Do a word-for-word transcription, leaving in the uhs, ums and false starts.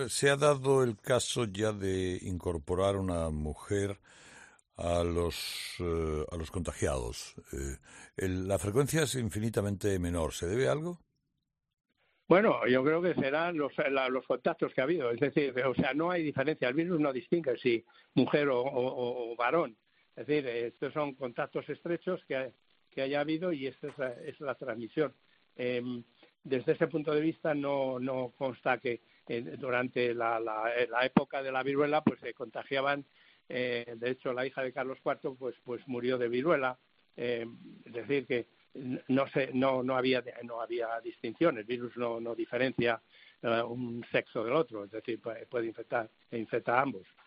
Se ha dado el caso ya de incorporar una mujer a los eh, a los contagiados. Eh, el- la frecuencia es infinitamente menor. ¿Se debe a algo? Bueno, yo creo que serán los, la- los contactos que ha habido. Es decir, o sea, no hay diferencia. El virus no distingue si mujer o, o- o varón. Es decir, estos son contactos estrechos que, que haya habido y esta es la, es la transmisión. Eh, desde ese punto de vista no, no consta que eh, durante la, la, la época de la viruela pues se contagiaban. Eh, de hecho, la hija de Carlos cuarto pues, pues murió de viruela. Eh, es decir, que no sé, no no había no había distinción. El virus no no diferencia uh, un sexo del otro, es decir, puede, puede infectar e infecta a ambos.